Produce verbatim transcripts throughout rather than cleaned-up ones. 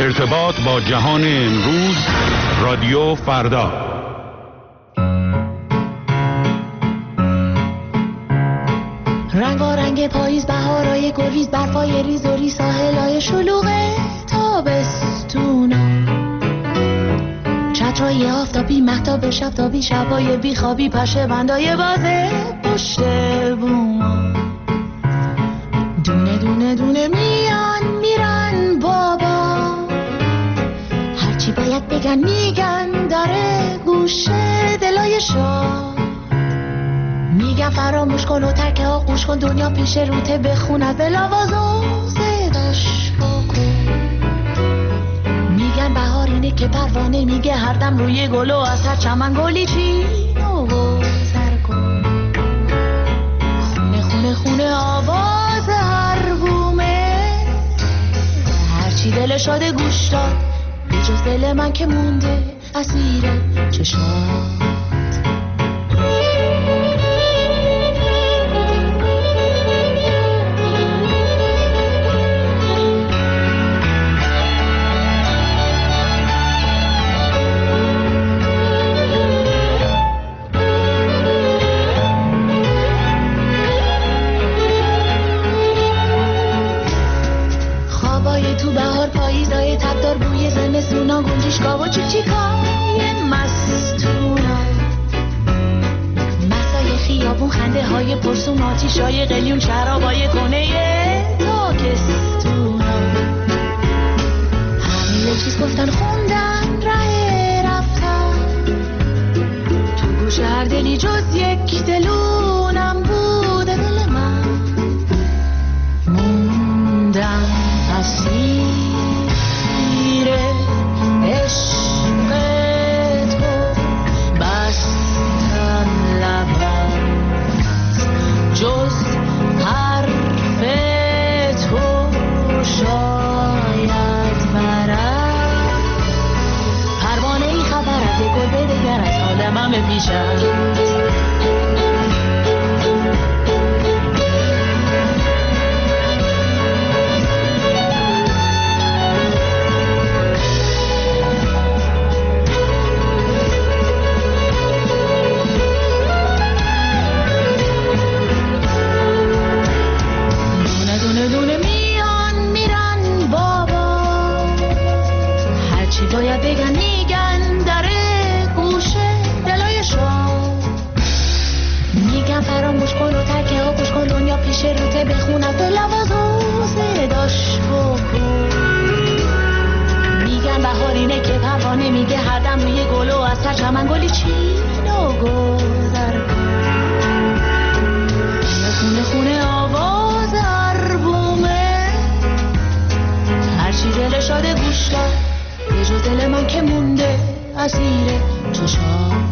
ارتباط با جهان امروز، رادیو فردا. رنگارنگ پاییز، بهارای گلریز، برفای ریز و ریز، ساحلای شلوغ تابستونا، چترهای آفتابی، مهتاب شبتابی، شبای بیخوابی، پشه بندای بازه پشت بوما، دونه دونه دونه میان میرن بابا، هرچی باید بگن میگن، داره گوشه دلای شاه، میگن فراموش کن و ترک آغوش کن، دنیا پیش روته، بخون از دل آوازو صداش بکن، میگن بهار اینه که پروانه میگه هر دم روی گل و از هر چمن گلی چین و گذر کن، خونه خونه خونه آواز هر بومه، هرچی دل شاده گوش داد، به جز دل من که مونده اسیر چشات. زمستونا گنجشگاه و چیکچیکای مستونا، مسای خیابون، خنده های پرسون، آتیشای قلیون، شرابای کنه تاکستونا، همه چیز گفتن خوندن ره رفتن، تو گوش هر دلی جز یک دلونم بوده دل من، موندم اسیر عشق تو، بستم لبم جز حرف تو شاید برم، پروانه ای خبر از یک گل بدگر از حالمم پیشم، باید بگن میگن، داره گوشه دلای شما، میگن فراموش کن و ترک آغوش کن، دنیا پیش روته، بخون از دل آوازو صداش بکن، میگن بهار اینه که پروانه میگه هر دم روی گل و از هر چمن گلی چین و گذر کن، خونه خونه آواز هر بومه، هرچی دل شاده گوش داد، به جز دل من که مونده اسیر چشات.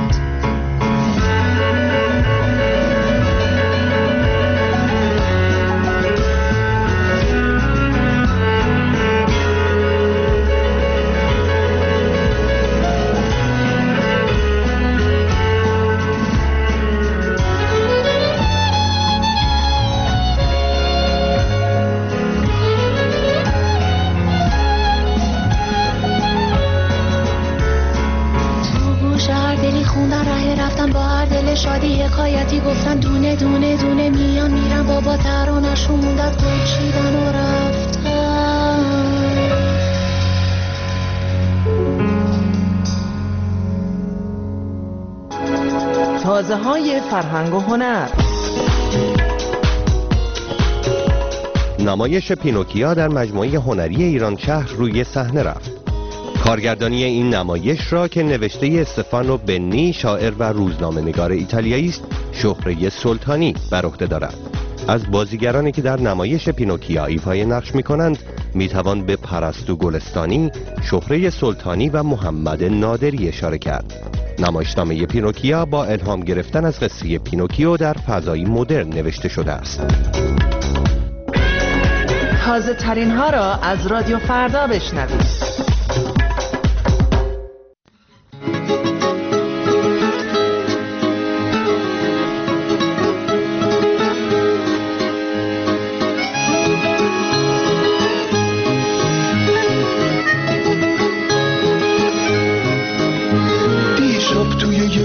شادی حکایتی گفتن، دونه دونه دونه میان میرن بابا، ترانه‌شون موندت گل چیدن و رفتن. تازه های فرهنگ و هنر. نمایش پینوکیا در مجموعه هنری ایران شهر روی صحنه رفت. کارگردانی این نمایش را که نوشته استفانو بنی، شاعر و روزنامه‌نگار ایتالیایی است، شهره سلطانی بر عهده دارد. از بازیگرانی که در نمایش پینوکیا ایفای نقش می‌کنند می‌توان به پرستو گلستانی، شهره سلطانی و محمد نادری اشاره کرد. نمایشنامه پینوکیا با الهام گرفتن از قصه پینوکیو در فضایی مدرن نوشته شده است. تازه ترین ها را از رادیو فردا بشنوید.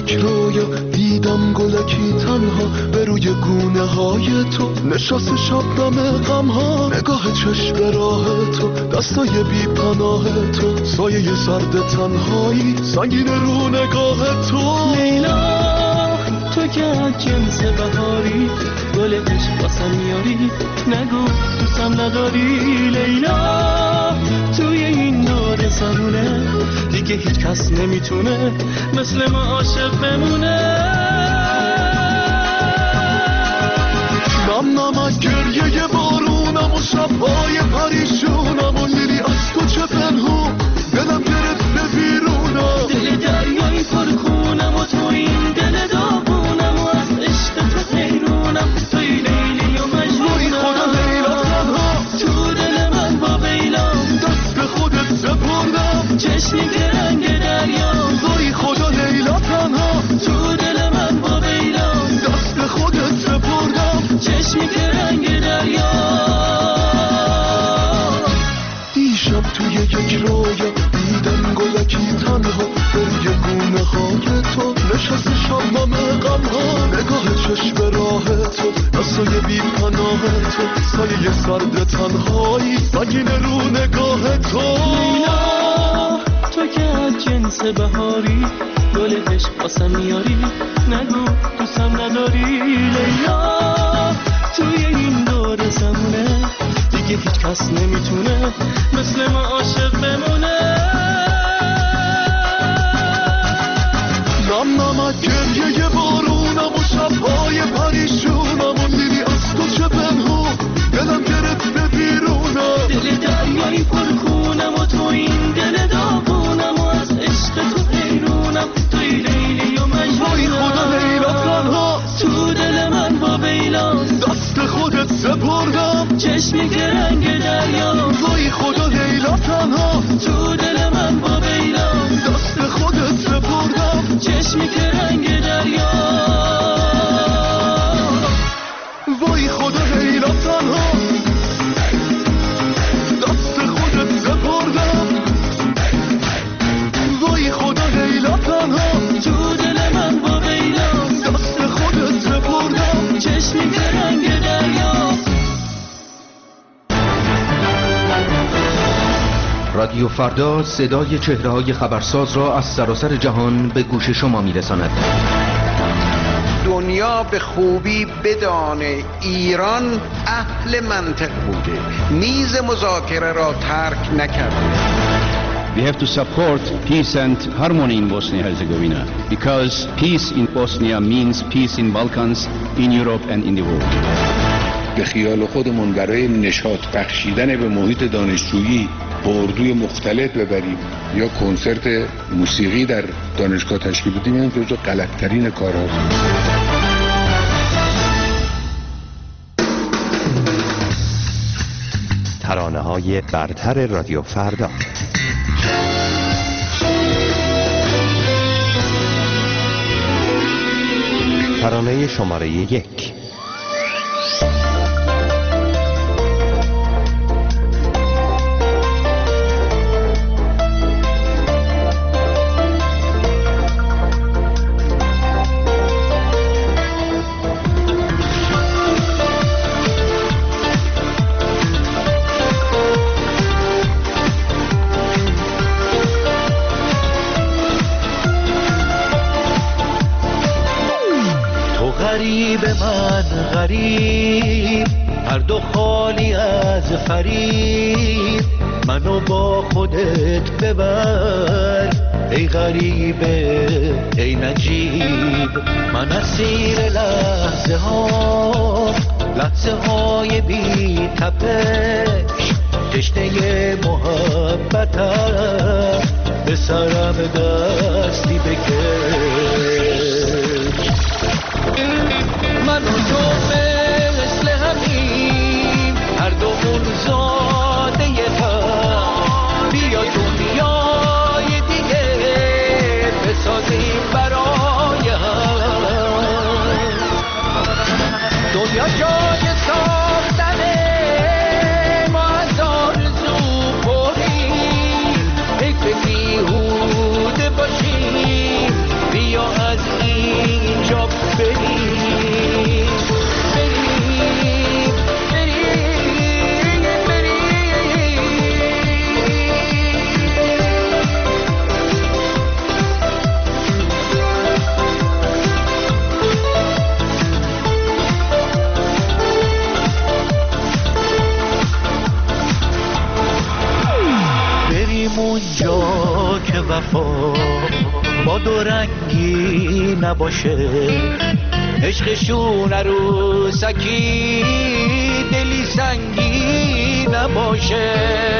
یک رویا دیدم گلکی تنها به روی گونه های تو نشست شبنم غم ها، نگاه چشم به راه تو، دستای بی پناه تو، سایه سرد تنهایی سنگین رو نگاه تو. لیلا تو که از جنس بهاری گل عشق واسم میاری، نگو دوستم نداری. لیلا توی این دور زمونه دیگه هیچ کس نمیتونه مثل ما عاشق بمونه. نم نمک گریه بارونم و شبهای پریشونم و لیلی از تو چه پنهون دلم گرفت به بیرونم. دل دریایی پرخونم و تو این دل داغونم و از عشق تو حیرونم. توی لیلی و مجنونم. خدا لیلا تنها تو دل من با بیلام دست به خودت سپردم. چشمی که رنگ دریا. وای خدا لیلا تنها تو دل من با بیلام دست به خودت سپردم. چشمی که رنگ دریا. دیشب توی یک رویا دیدم گلکی تنها به روی گونه های تو نشست شبنم غم ها، نگاه چشم به راه تو، دستای بی پناه تو، سایه سرد تنهایی سنگین رو نگاه تو. لیلا تو که از جنس بهاری گل عشق واسم میاری، نگو دوستم نداری. لیلا توی این دور زمونه دیگه هیچ کس نمیتونه مثل ما عاشق بمونه. نم نمک گریه بارونم و شبهای پریشونم و لیلی از تو چه پنهون دلم گرفت به بیرونم. دل دریایی پرخونم و تو این دل داغونم و از عشق تو حیرونم. توی لیلی و مجنونم. وای خدا لیلا تنها تو دل من با بیلام دست خودت سپردم. چشمی که رنگ دریا. وای خدا لیلا تنها تو دل من با بیلام دست خودت سپردم. چشمی که رنگ دریا. وای خدا لیلا تنها دست خودت سپردم. وای خدا لیلا تنها تو دل من با بیلام دست خودت سپردم. چشمی که رنگ دریا. رادیو فردا صدای چهره‌های خبرساز را از سراسر جهان به گوش شما می‌رساند. دنیا به خوبی بدانه ایران اهل منطق بوده، میز مذاکره را ترک نکرده. We have to support peace and harmony in Bosnia-Herzegovina because peace in Bosnia means peace in Balkans, in Europe and in the world. به خیال خودمون برای نشاط بخشیدن به محیط دانشجویی اردوی مختلط ببریم یا کنسرت موسیقی در دانشگاه تشکیل بدیم، این جزو غلط‌ترین کارهاست. ترانه‌های برتر رادیو فردا. ترانه شماره یک. غریب من غریب، هر دو خالی از فریب، منو با خودت ببر ای غریبه ای نجیب. من اسیر لحظه ها، لحظه های بی تپش، تشنه محبتم، به سرم دستی بکش. من و تو مثل همین، هر دومون زاده هم، بیا دنیای دیگه بسازیم برای هم. دنیا جای ساختنه، ما از آرزو پریم، حیف بیهوده باشیم، بیا از اونجا که وفا با دو رنگی نباشه، عشقشون عروسکی دلی سنگی نباشه.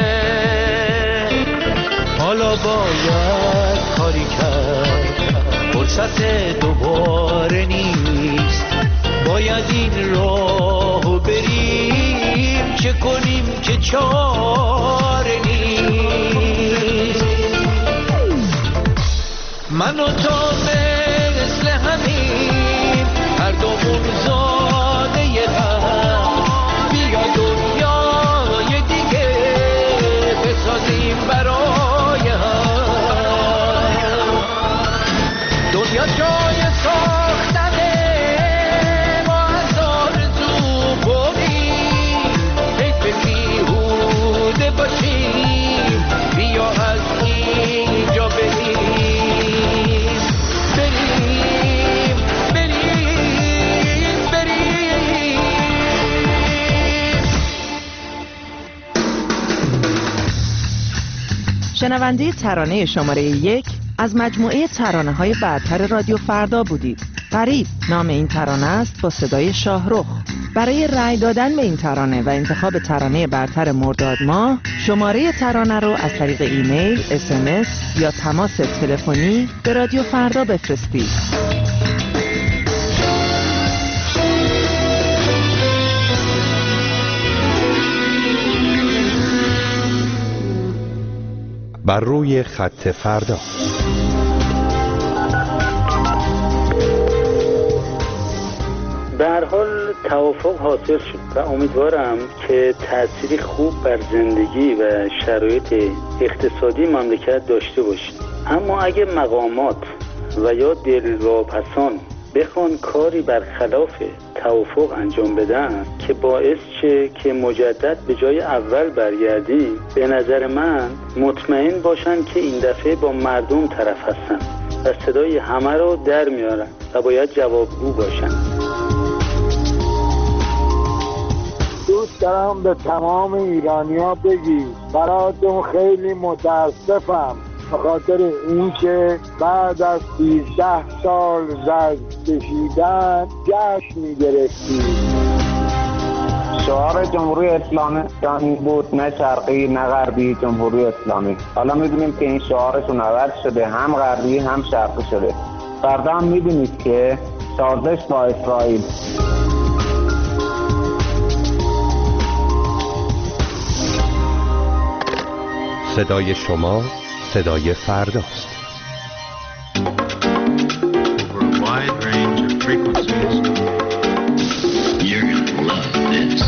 حالا باید کاری کرد، فرصت دوباره نیست، باید این راهو بریم، چه کنیم که چاره نیست. من و تو مثل همین هر دومون زاده هم، بیا دنیای دیگه بسازیم برای هم. دنیا جای ساختنه، ما از آرزو بریم، حیف بیهوده باشیم، بیا از اینجا بریم. شنونده ترانه شماره یک از مجموعه ترانه های برتر رادیو فردا بودید. غریب نام این ترانه است با صدای شاهرخ. برای رأی دادن به این ترانه و انتخاب ترانه برتر مرداد ماه، شماره ترانه رو از طریق ایمیل، اس ام اس یا تماس تلفنی به رادیو فردا بفرستید. بر روی خط فردا. به هر حال توافق حاصل شد و امیدوارم که تأثیری خوب بر زندگی و شرایط اقتصادی مملکت داشته باشد. اما اگه مقامات و یا دلواپسان بخوان کاری برخلاف توافق انجام بدن که باعث شه که مجدد به جای اول برگردی، به نظر من مطمئن باشن که این دفعه با مردم طرف هستن و صدای همه رو در میارن و باید جوابگو باشن. دوست دارم به تمام ایرانی‌ها بگی براتون خیلی متاسفم به خاطر اینکه بعد از سیزده سال زرد کشیدن جشن می‌گرفتید. شعار جمهوری اسلامی ایرانی بود، نه شرقی نه غربی، جمهوری اسلامی. حالا می‌بینیم که این شعارشون عوض شده، هم غربی هم شرقی شده. فردا هم می‌بینید که سازش با اسرائیل. صدای شما صدای فرداست. Over a wide range of frequencies. You're gonna love this.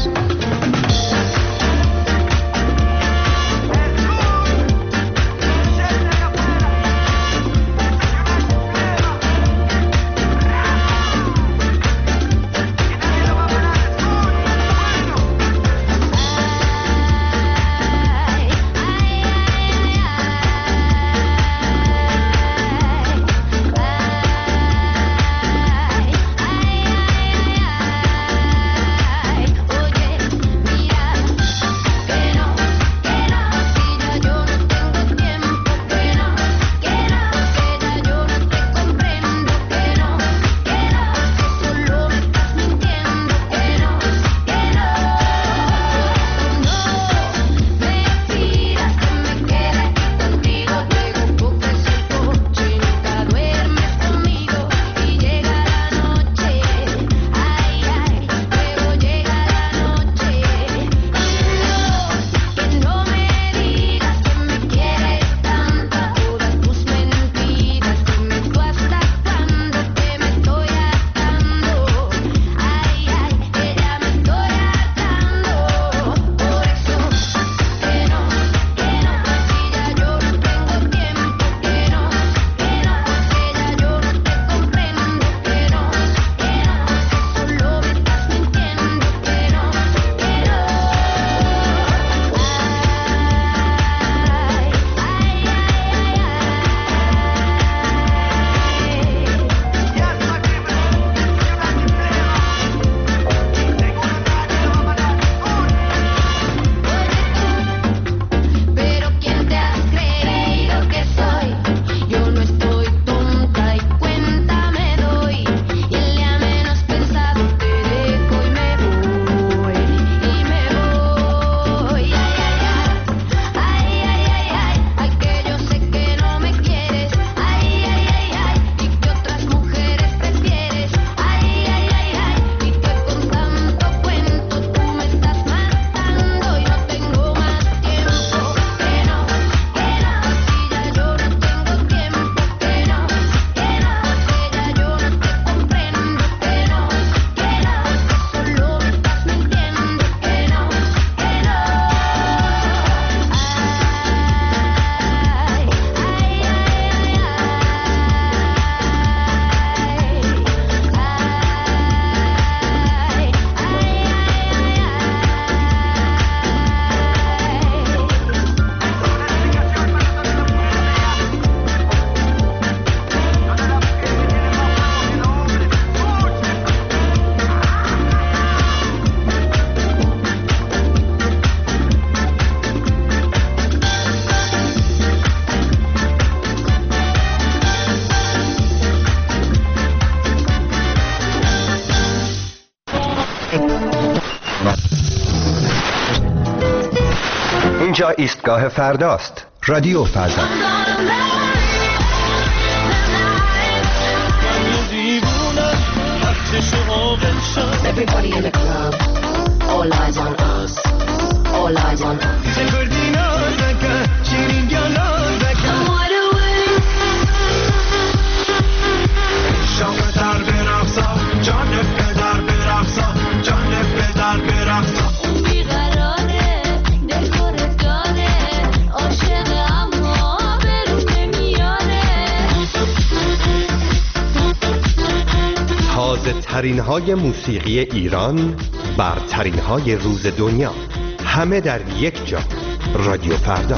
ایستگاه فرداست. رادیو فردا. Everybody in the club, all eyes on us, all eyes on us. تازه ترین های موسیقی ایران، برترین های روز دنیا، همه در یک جا. رادیو فردا.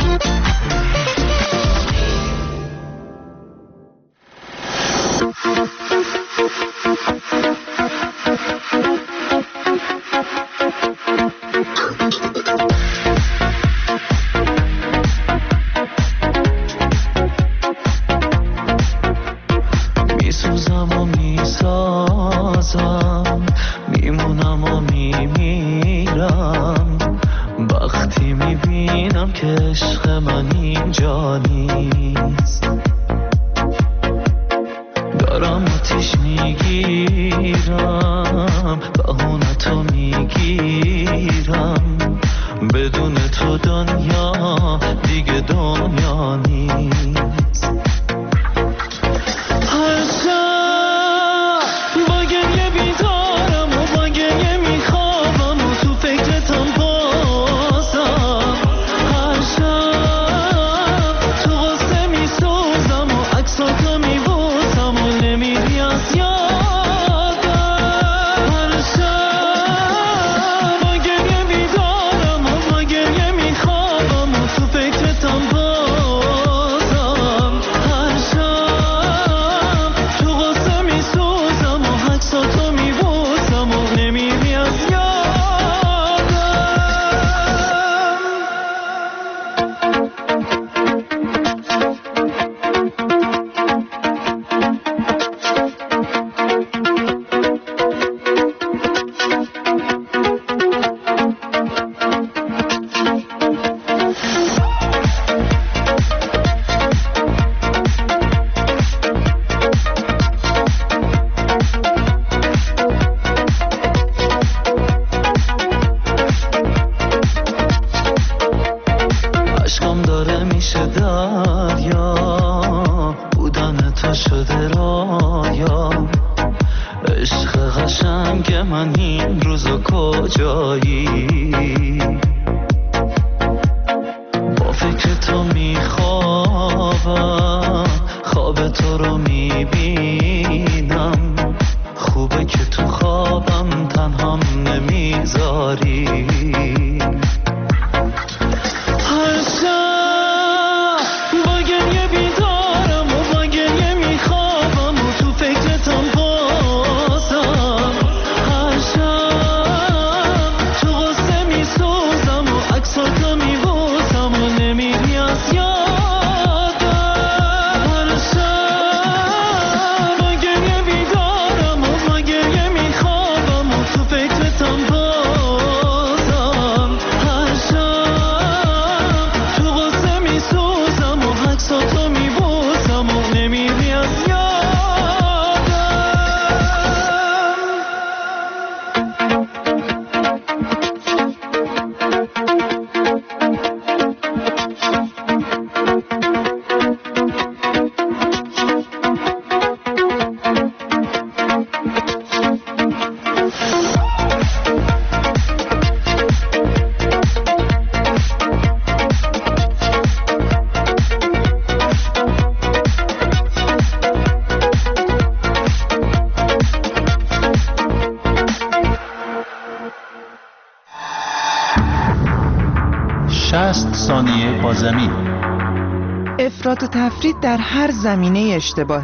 شصت ثانیه با زمین. افراط و تفرید در هر زمینه اشتباهه.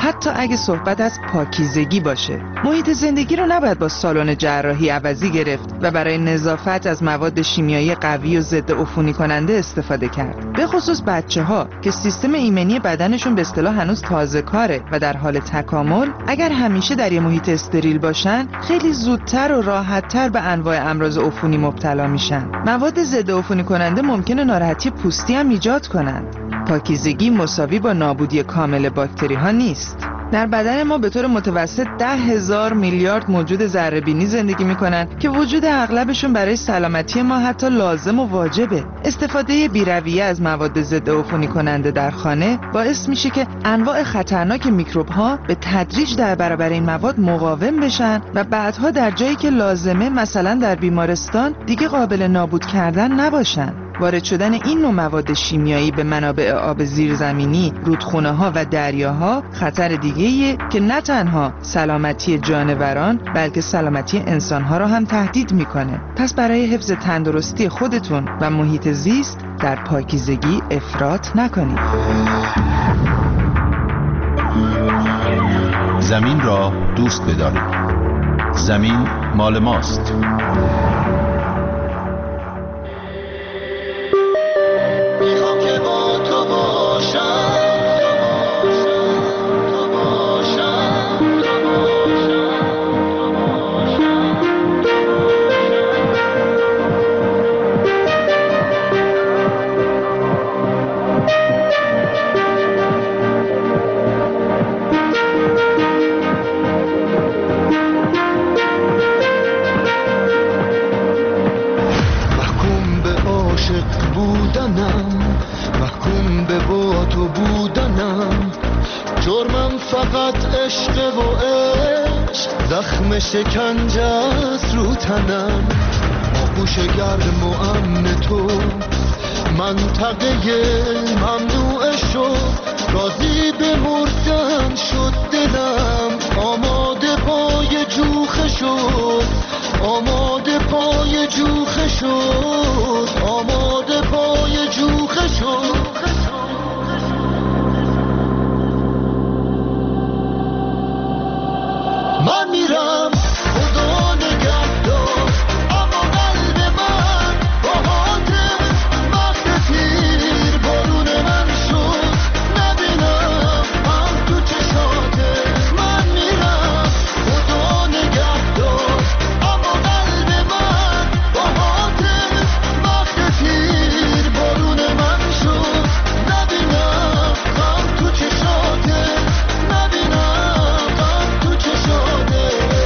حتی اگه صحبت از پاکیزگی باشه. محیط زندگی رو نباید با سالن جراحی عوضی گرفت و برای نظافت از مواد شیمیایی قوی و ضد عفونی کننده استفاده کرد. به خصوص بچه‌ها که سیستم ایمنی بدنشون به اصطلاح هنوز تازه کاره و در حال تکامل، اگر همیشه در یه محیط استریل باشن، خیلی زودتر و راحت‌تر به انواع امراض عفونی مبتلا میشن. مواد ضد عفونی کننده ممکنه ناراحتی پوستی هم ایجاد کنن. پاکیزگی مساوی با نابودی کامل باکتری ها نیست. در بدن ما به طور متوسط ده هزار میلیارد موجود ذره‌بینی زندگی میکنن که وجود اغلبشون برای سلامتی ما حتی لازم و واجبه. استفاده بی‌رویه از مواد ضد عفونی کننده در خانه باعث میشه که انواع خطرناک میکروب ها به تدریج در برابر این مواد مقاوم بشن و بعدها در جایی که لازمه، مثلا در بیمارستان، دیگه قابل نابود کردن نباشن. وارد شدن این نوع مواد شیمیایی به منابع آب زیرزمینی، رودخونه ها و دریاها خطر دیگه‌ایه که نه تنها سلامتی جانوران بلکه سلامتی انسانها را هم تهدید میکنه. پس برای حفظ تندرستی خودتون و محیط زیست در پاکیزگی افراط نکنید. زمین را دوست بدارید. زمین مال ماست. شکنجه است رو تنم، آغوش گرم و امن تو، منطقه ممنوع شد، راضی به مردن شد دلم، آماده پای جوخه شد، آماده پای جوخه شد، آماده پای جوخه شد. من میرم خدا نگهدار، اما قلب من با حاتم وقت تیر بارون من شد، نبینم هم تو چشاته. من میرم خدا نگهدار، اما قلب من با حاتم وقت تیر بارون من شد، نبینم هم تو چشاته، نبینم هم تو چشاته.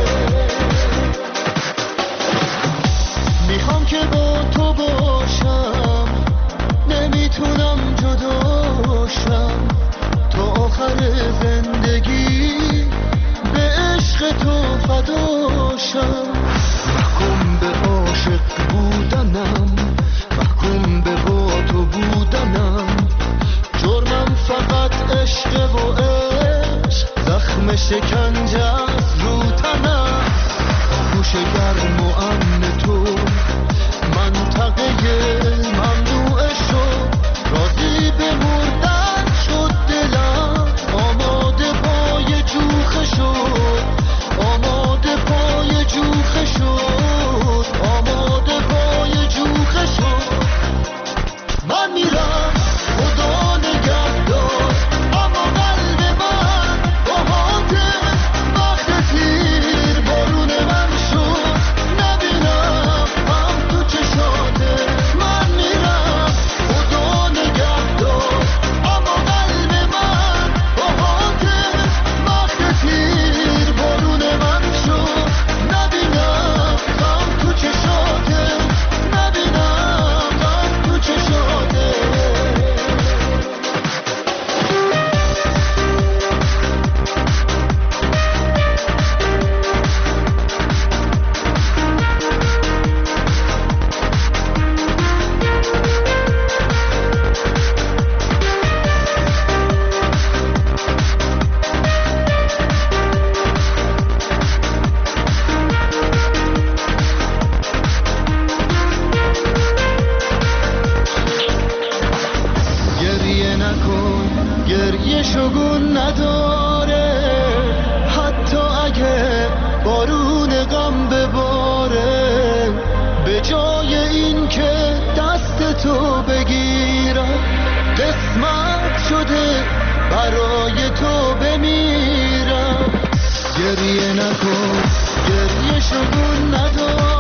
میخوام که با تو باشم، نمیتونم جداشم، تا آخر زندگی به عشق تو فداشم. محکوم به عاشق بودنم، محکوم به با تو بودنم، جرمم فقط عشق و عشق، زخم شکنجه است رو تنم، آغوش گرم و امن تو، منطقه ممنوع شد، راضی به مردن شد دلم، آماده پای جوخه شد، آماده پای جوخه شد، آماده پای جوخه شد. من میرم خدا نگهدار، اما قلب من با حاتم وقت تیر بارون من شد، نبینم هم تو چشاته. من میرم خدا نگهدار، اما قلب من با حاتم وقت تیر بارون من شد، نبینم هم تو چشاته، نبینم هم تو چشاته. گریه نکن، گریه شگون نداره، برای تو بمیرم. گریه نکن، گریه شگون ندار.